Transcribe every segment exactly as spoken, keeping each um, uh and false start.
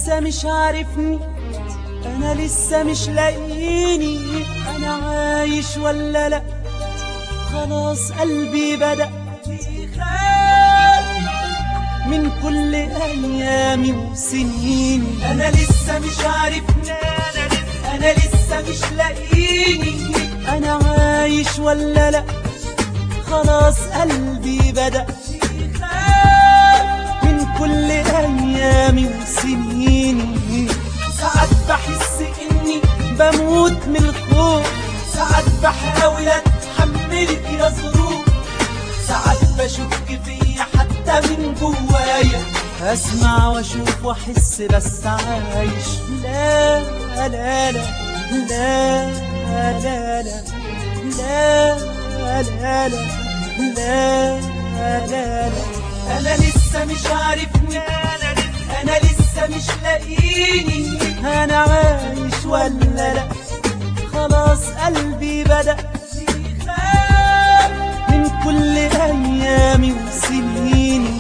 لسه مش عارفني، انا لسه مش لاقيني، انا عايش ولا لا؟ خلاص قلبي بدأ يخاف من كل ايامي وسنيني. انا لسه مش عارفني، انا لسه مش لاقيني، انا عايش ولا لا؟ خلاص قلبي بدأ يخاف من كل ايامي وسنيني. ساعات بحس اني بموت من الخوف، ساعات بحاول اتحملك يا ظروف، ساعات بشك فيا حتى من جوايا، اسمع واشوف واحس بس عايش. لا لا لا لا لا لا لا لا لا لا لا. انا لسه مش عارفني، انا لسه مش لاقيني، انا عايش ولا لا؟ خلاص قلبي بدأ يخاف من كل ايامي وسنيني.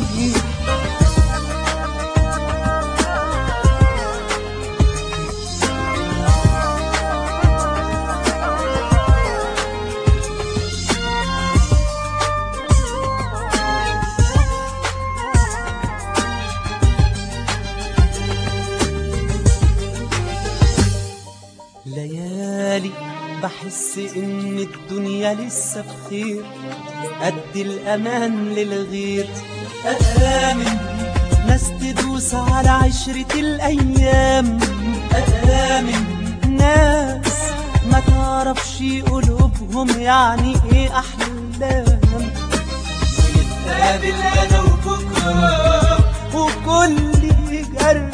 ليالي بحس ان الدنيا لسه بخير، ادي الامان للغير، امن ناس تدوس على عشرة الايام، امن ناس ما تعرفش قلوبهم يعني ايه احلام، ونتقابل انا وبكره وكل جرح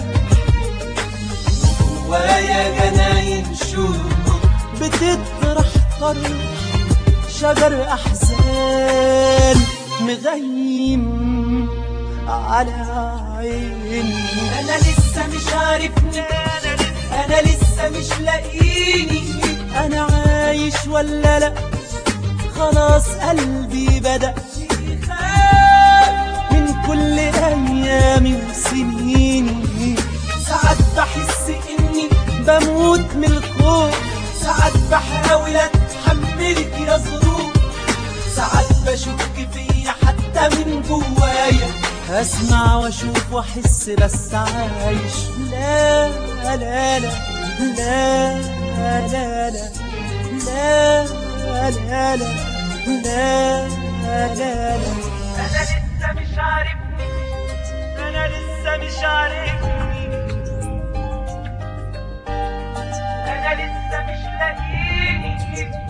جوايا جناين شوق بتطرح طرح شجر احزان مغيم على عيني. انا لسه مش عارفني، انا لسه مش لاقيني، انا عايش ولا لا؟ خلاص قلبي بدأ يخاف من كل ايامي وسنيني. ساعات بحس اني بموت من الخوف، ساعات بحاول اتحملك يا ظروف، ساعات بشك فيا حتى من جوايا، اسمع واشوف واحس بس عايش. لا لا لا لا لا لا لا لا لا لا. انا لسه مش عارفني، انا لسه مش عارفني، انا لسه مش لاقيني.